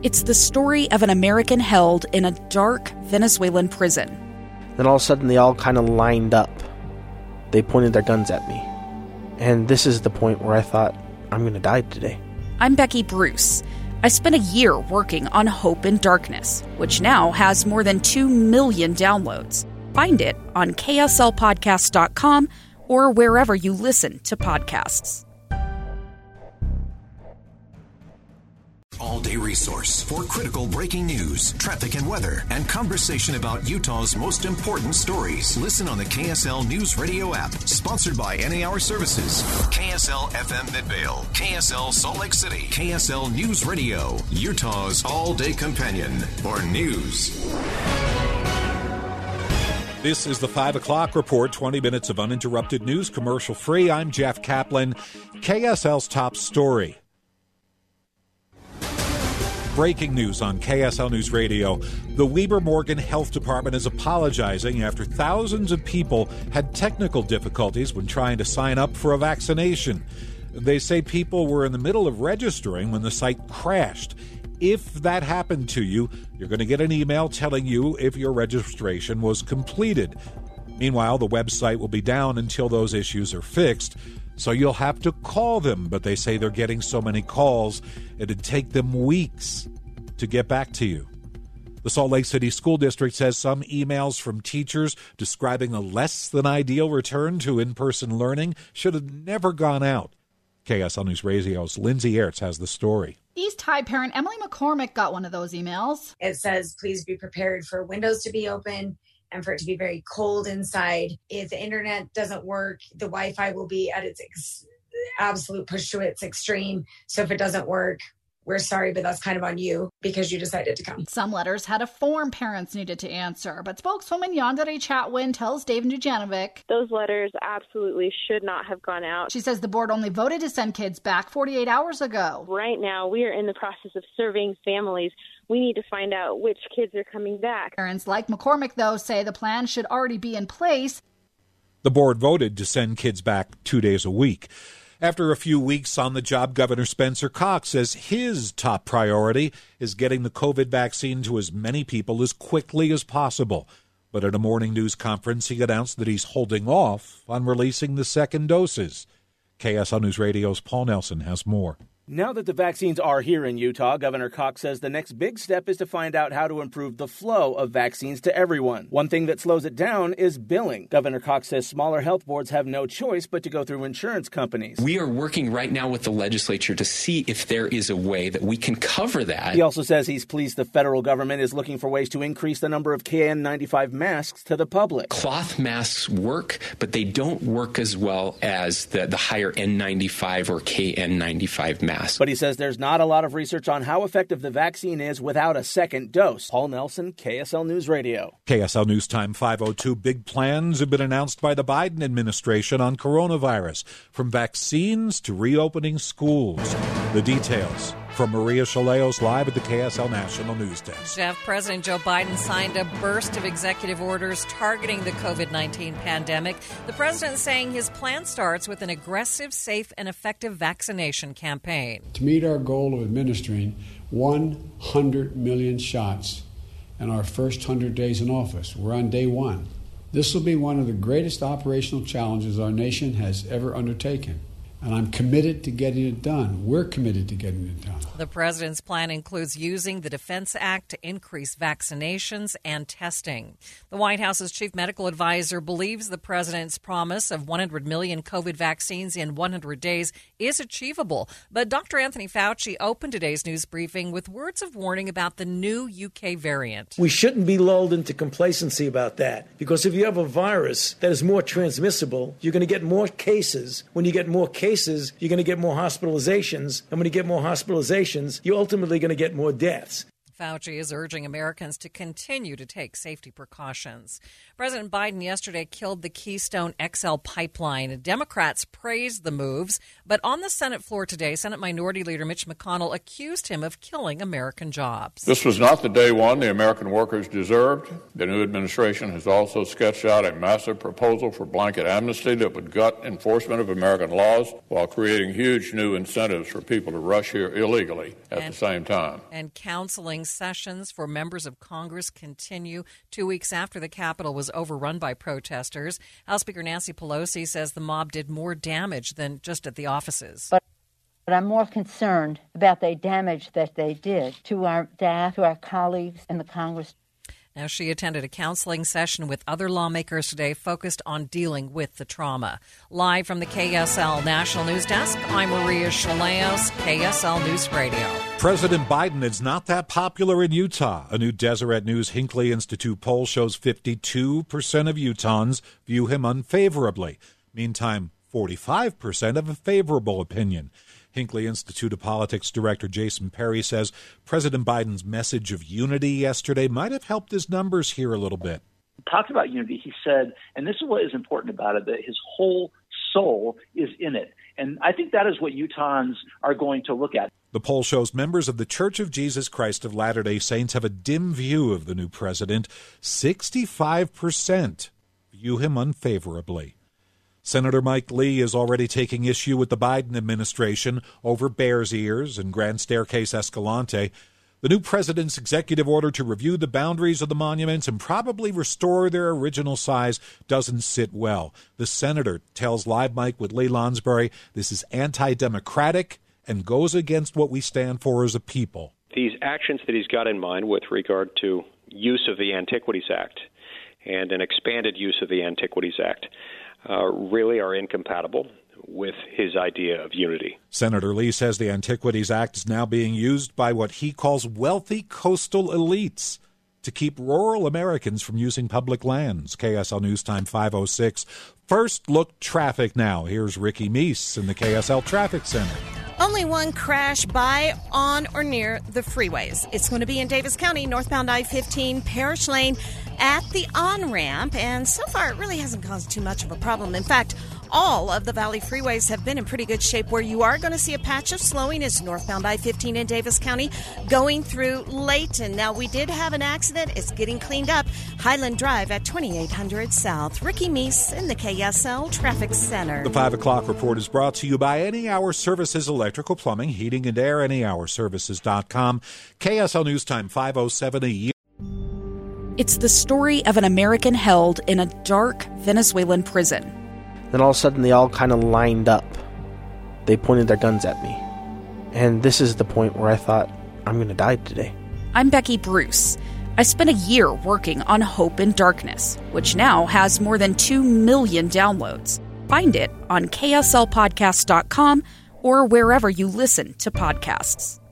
It's the story of an American held in a dark Venezuelan prison. Then all of a sudden they all kind of lined up. They pointed their guns at me. And this is the point where I thought, I'm going to die today. I'm Becky Bruce. I spent a year working on Hope in Darkness, which now has more than 2 million downloads. Find it on kslpodcast.com or wherever you listen to podcasts. All-day resource for critical breaking news, traffic and weather, and conversation about Utah's most important stories. Listen on the KSL News Radio app, sponsored by NAR Services, KSL FM Midvale, KSL Salt Lake City, KSL News Radio, Utah's all-day companion for news. This is the 5 o'clock report, 20 minutes of uninterrupted news, commercial-free. I'm Jeff Kaplan. KSL's top story. Breaking news on KSL News Radio. The Weber Morgan Health Department is apologizing after thousands of people had technical difficulties when trying to sign up for a vaccination. They say people were in the middle of registering when the site crashed. If that happened to you, you're going to get an email telling you if your registration was completed. Meanwhile, the website will be down until those issues are fixed. So you'll have to call them, but they say they're getting so many calls, it'd take them weeks to get back to you. The Salt Lake City School District says some emails from teachers describing a less than ideal return to in-person learning should have never gone out. KSL News Radio's Lindsay Ertz has the story. East High parent Emily McCormick got one of those emails. It says, please be prepared for windows to be open and for it to be very cold inside. If the internet doesn't work, the Wi-Fi will be at its absolute push to its extreme. So if it doesn't work, we're sorry, but that's kind of on you because you decided to come. Some letters had a form parents needed to answer, but spokeswoman Yandere Chatwin tells Dave Dujanovic those letters absolutely should not have gone out. She says the board only voted to send kids back 48 hours ago. Right now, we are in the process of surveying families. We need to find out which kids are coming back. Parents like McCormick, though, say the plan should already be in place. The board voted to send kids back 2 days a week. After a few weeks on the job, Governor Spencer Cox says his top priority is getting the COVID vaccine to as many people as quickly as possible. But at a morning news conference, he announced that he's holding off on releasing the second doses. KSL News Radio's Paul Nelson has more. Now that the vaccines are here in Utah, Governor Cox says the next big step is to find out how to improve the flow of vaccines to everyone. One thing that slows it down is billing. Governor Cox says smaller health boards have no choice but to go through insurance companies. We are working right now with the legislature to see if there is a way that we can cover that. He also says he's pleased the federal government is looking for ways to increase the number of KN95 masks to the public. Cloth masks work, but they don't work as well as the higher N95 or KN95 masks. But he says there's not a lot of research on how effective the vaccine is without a second dose. Paul Nelson, KSL News Radio. KSL News Time 5:02. Big plans have been announced by the Biden administration on coronavirus, from vaccines to reopening schools. The details from Maria Chaleos live at the KSL National News Desk. Jeff, President Joe Biden signed a burst of executive orders targeting the COVID-19 pandemic. The president saying his plan starts with an aggressive, safe, and effective vaccination campaign. To meet our goal of administering 100 million shots in our first 100 days in office, we're on day one. This will be one of the greatest operational challenges our nation has ever undertaken. And I'm committed to getting it done. We're committed to getting it done. The president's plan includes using the Defense Act to increase vaccinations and testing. The White House's chief medical advisor believes the president's promise of 100 million COVID vaccines in 100 days is achievable. But Dr. Anthony Fauci opened today's news briefing with words of warning about the new UK variant. We shouldn't be lulled into complacency about that, because if you have a virus that is more transmissible, you're going to get more cases. When you get more cases, you're going to get more hospitalizations. And when you get more hospitalizations, you're ultimately going to get more deaths. Fauci is urging Americans to continue to take safety precautions. President Biden yesterday killed the Keystone XL pipeline. Democrats praised the moves, but on the Senate floor today, Senate Minority Leader Mitch McConnell accused him of killing American jobs. This was not the day one the American workers deserved. The new administration has also sketched out a massive proposal for blanket amnesty that would gut enforcement of American laws while creating huge new incentives for people to rush here illegally at the same time. And counseling sessions for members of Congress continue 2 weeks after the Capitol was overrun by protesters. House Speaker Nancy Pelosi says the mob did more damage than just at the offices. But I'm more concerned about the damage that they did to our staff, to our colleagues in the Congress. Now, she attended a counseling session with other lawmakers today focused on dealing with the trauma. Live from the KSL National News Desk, I'm Maria Chaleos, KSL News Radio. President Biden is not that popular in Utah. A new Deseret News Hinckley Institute poll shows 52% of Utahns view him unfavorably. Meantime, 45% have a favorable opinion. Hinckley Institute of Politics Director Jason Perry says President Biden's message of unity yesterday might have helped his numbers here a little bit. Talked about unity, he said, and this is what is important about it, that his whole soul is in it. And I think that is what Utahns are going to look at. The poll shows members of the Church of Jesus Christ of Latter-day Saints have a dim view of the new president. 65% view him unfavorably. Senator Mike Lee is already taking issue with the Biden administration over Bears Ears and Grand Staircase Escalante. The new president's executive order to review the boundaries of the monuments and probably restore their original size doesn't sit well. The senator tells Live Mike with Lee Lonsbury this is anti-democratic and goes against what we stand for as a people. These actions that he's got in mind with regard to use of the Antiquities Act and an expanded use of the Antiquities Act really are incompatible with his idea of unity. Senator Lee says the Antiquities Act is now being used by what he calls wealthy coastal elites to keep rural Americans from using public lands. KSL News Time 5:06. First look traffic now. Here's Ricky Meese in the KSL Traffic Center. Only one crash by, on, or near the freeways. It's going to be in Davis County, northbound I-15, Parish Lane, at the on-ramp. And so far, it really hasn't caused too much of a problem. In fact, all of the Valley freeways have been in pretty good shape. Where you are going to see a patch of slowing is northbound I-15 in Davis County, going through Layton. Now, we did have an accident. It's getting cleaned up. Highland Drive at 2800 South. Ricky Meese in the KSL Traffic Center. The 5 o'clock report is brought to you by Any Hour Services, electrical, plumbing, heating, and air. AnyHourServices.com. KSL News Time 5:07 a year. It's the story of an American held in a dark Venezuelan prison. Then all of a sudden they all kind of lined up. They pointed their guns at me. And this is the point where I thought, I'm going to die today. I'm Becky Bruce. I spent a year working on Hope in Darkness, which now has more than 2 million downloads. Find it on KSLpodcast.com or wherever you listen to podcasts.